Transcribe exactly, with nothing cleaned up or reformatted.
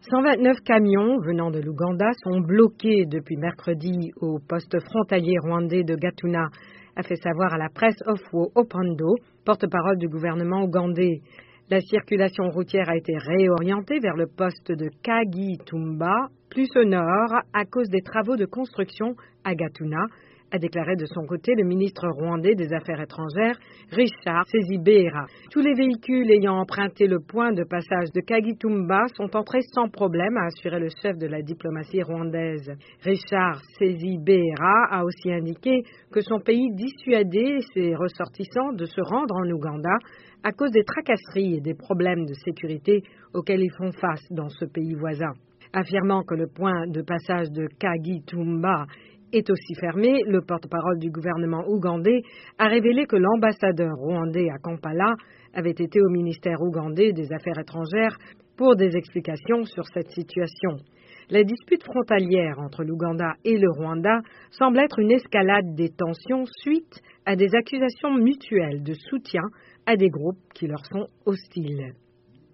cent vingt-neuf camions venant de l'Ouganda sont bloqués depuis mercredi au poste frontalier rwandais de Gatuna, a fait savoir à la presse Ofwo Opando, porte-parole du gouvernement ougandais. La circulation routière a été réorientée vers le poste de Kagitumba, plus au nord, à cause des travaux de construction à Gatuna, a déclaré de son côté le ministre rwandais des Affaires étrangères, Richard Sezibera. Tous les véhicules ayant emprunté le point de passage de Kagitumba sont entrés sans problème, a assuré le chef de la diplomatie rwandaise. Richard Sezibera a aussi indiqué que son pays dissuadait ses ressortissants de se rendre en Ouganda à cause des tracasseries et des problèmes de sécurité auxquels ils font face dans ce pays voisin. Affirmant que le point de passage de Kagitumba est aussi fermé, le porte-parole du gouvernement ougandais a révélé que l'ambassadeur rwandais à Kampala avait été au ministère ougandais des Affaires étrangères pour des explications sur cette situation. La dispute frontalière entre l'Ouganda et le Rwanda semble être une escalade des tensions suite à des accusations mutuelles de soutien à des groupes qui leur sont hostiles.